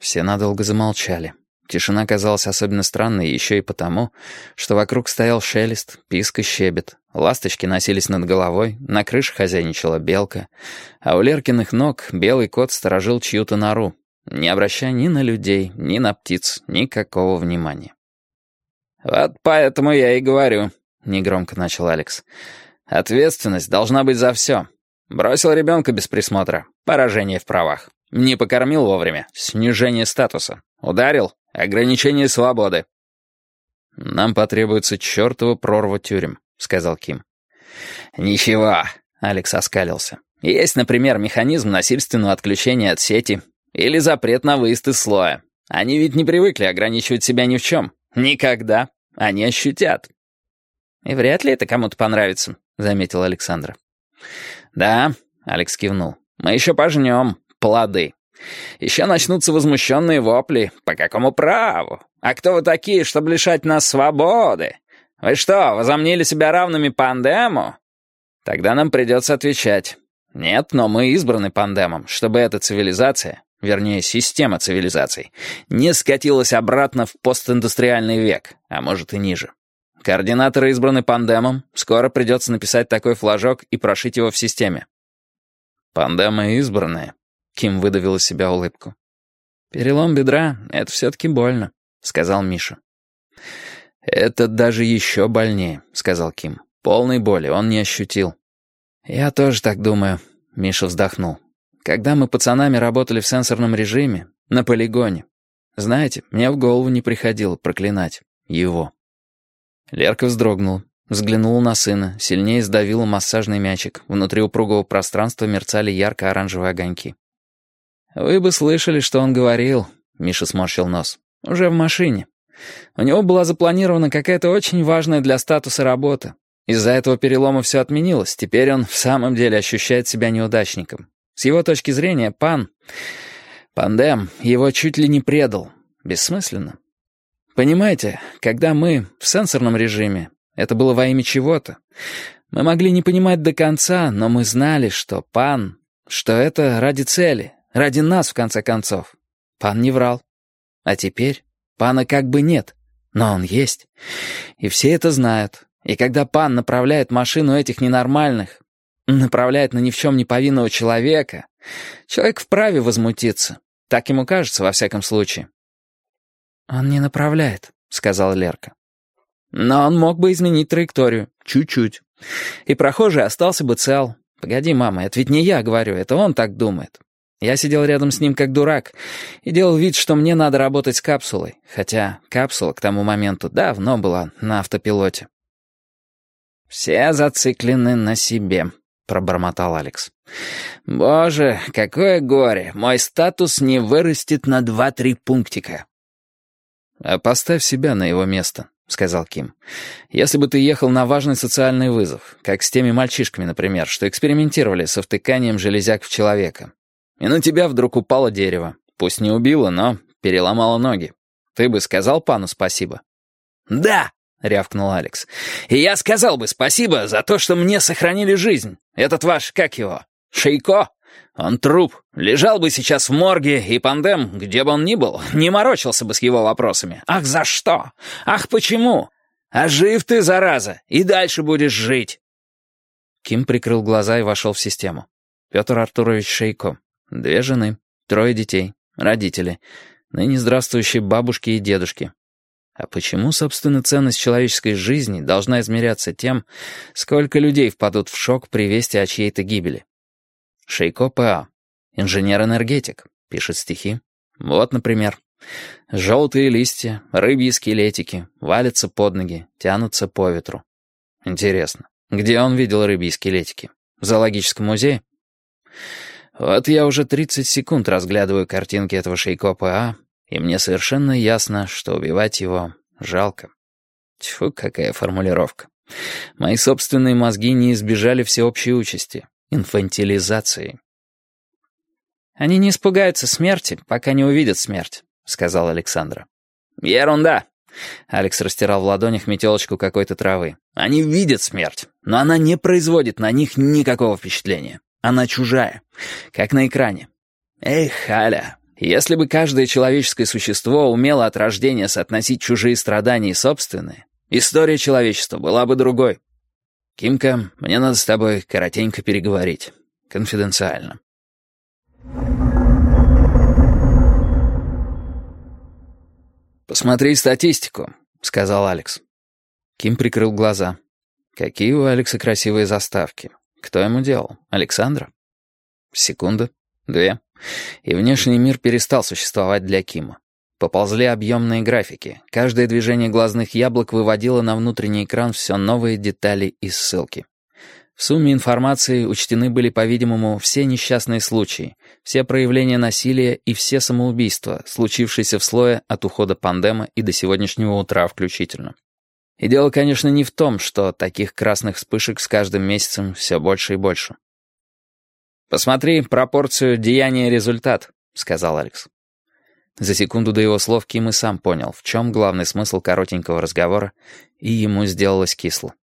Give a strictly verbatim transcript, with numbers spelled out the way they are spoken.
Все надолго замолчали. Тишина казалась особенно странной еще и потому, что вокруг стоял шелест, писк и щебет. Ласточки носились над головой, на крыше хозяйничала белка, а у Леркиных ног белый кот сторожил чью-то нору, не обращая ни на людей, ни на птиц, никакого внимания. «Вот поэтому я и говорю», — негромко начал Алекс. «Ответственность должна быть за все. Бросил ребенка без присмотра — поражение в правах. Не покормил вовремя — снижение статуса. Ударил — ограничение свободы». «Нам потребуется чертова прорва тюрем», — сказал Ким. «Ничего», — Алекс оскалился. «Есть, например, механизм насильственного отключения от сети или запрет на выезд из слоя. Они ведь не привыкли ограничивать себя ни в чем. Никогда. Они ощутят». «И вряд ли это кому-то понравится», — заметил Александра. «Да», — Алекс кивнул. «Мы еще пожнем плоды. Еще начнутся возмущенные вопли. По какому праву? А кто вы такие, чтобы лишать нас свободы? Вы что, возомнили себя равными пандему?» Тогда нам придется отвечать. Нет, но мы избраны пандемом, чтобы эта цивилизация, вернее, система цивилизаций, не скатилась обратно в постиндустриальный век, а может и ниже. Координаторы избраны пандемом, скоро придется написать такой флажок и прошить его в системе. «Пандемы избранные», — Ким выдавил из себя улыбку. «Перелом бедра — это все-таки больно», — сказал Миша. «Это даже еще больнее», — сказал Ким. «Полной боли он не ощутил». «Я тоже так думаю», — Миша вздохнул. «Когда мы пацанами работали в сенсорном режиме, на полигоне, знаете, мне в голову не приходило проклинать его». Лерка вздрогнула, взглянула на сына, сильнее сдавила массажный мячик. Внутри упругого пространства мерцали ярко-оранжевые огоньки. «Вы бы слышали, что он говорил», — Миша сморщил нос. «Уже в машине. У него была запланирована какая-то очень важная для статуса работа. Из-за этого перелома все отменилось. Теперь он в самом деле ощущает себя неудачником. С его точки зрения, пан... Пандем его чуть ли не предал. Бессмысленно. Понимаете, когда мы в сенсорном режиме, это было во имя чего-то. Мы могли не понимать до конца, но мы знали, что пан... Что это ради цели, ради нас, в конце концов. Пан не врал. А теперь пана как бы нет, но он есть. И все это знают. И когда пан направляет машину этих ненормальных, направляет на ни в чем не повинного человека, человек вправе возмутиться. Так ему кажется, во всяком случае. «Он не направляет», — сказала Лерка. «Но он мог бы изменить траекторию. Чуть-чуть. И прохожий остался бы цел. Погоди, мама, это ведь не я говорю, это он так думает. Я сидел рядом с ним как дурак и делал вид, что мне надо работать с капсулой, хотя капсула к тому моменту давно была на автопилоте». «Все зациклены на себе», — пробормотал Алекс. «Боже, какое горе! Мой статус не вырастет на два-три пунктика». «А поставь себя на его место», — сказал Ким. «Если бы ты ехал на важный социальный вызов, как с теми мальчишками, например, что экспериментировали со втыканием железяк в человека, и на тебя вдруг упало дерево, пусть не убило, но переломало ноги, ты бы сказал пану спасибо?» «Да!» — рявкнул Алекс. «И я сказал бы спасибо за то, что мне сохранили жизнь. Этот ваш, как его, Шейко? Он труп. Лежал бы сейчас в морге, и пандем, где бы он ни был, не морочился бы с его вопросами. Ах, за что? Ах, почему? А жив ты, зараза, и дальше будешь жить». Ким прикрыл глаза и вошел в систему. Петр Артурович Шейко. Две жены, трое детей, родители, ныне здравствующие бабушки и дедушки. А почему, собственно, ценность человеческой жизни должна измеряться тем, сколько людей впадут в шок при вести о чьей-то гибели? Шейко П.А. Инженер-энергетик. Пишет стихи. Вот, например. Желтые листья, рыбьи скелетики, валятся под ноги, тянутся по ветру. Интересно, где он видел рыбьи скелетики? В зоологическом музее? Вот я уже тридцать секунд разглядываю картинки этого Шейко П.А., и мне совершенно ясно, что убивать его жалко. Тьфу, какая формулировка. Мои собственные мозги не избежали всеобщей участи — инфантилизации. «Они не испугаются смерти, пока не увидят смерть», — сказал Александра. «Ерунда!» — Алекс растирал в ладонях метелочку какой-то травы. «Они видят смерть, но она не производит на них никакого впечатления. Она чужая, как на экране. Эх, Аля, Если бы каждое человеческое существо умело от рождения соотносить чужие страдания и собственные, история человечества была бы другой. Кимка, мне надо с тобой коротенько переговорить. Конфиденциально. «Посмотри статистику», — сказал Алекс. Ким прикрыл глаза. Какие у Алекса красивые заставки. Кто ему делал? Александра? Секунда, две. И внешний мир перестал существовать для Кима. Поползли объемные графики. Каждое движение глазных яблок выводило на внутренний экран все новые детали и ссылки. В сумме информации учтены были, по-видимому, все несчастные случаи, все проявления насилия и все самоубийства, случившиеся в слое от ухода пандема и до сегодняшнего утра включительно. И дело, конечно, не в том, что таких красных вспышек с каждым месяцем все больше и больше. «Посмотри пропорцию деяния-результат», — сказал Алекс. За секунду до его слов Ким и сам понял, в чем главный смысл коротенького разговора, и ему сделалось кисло.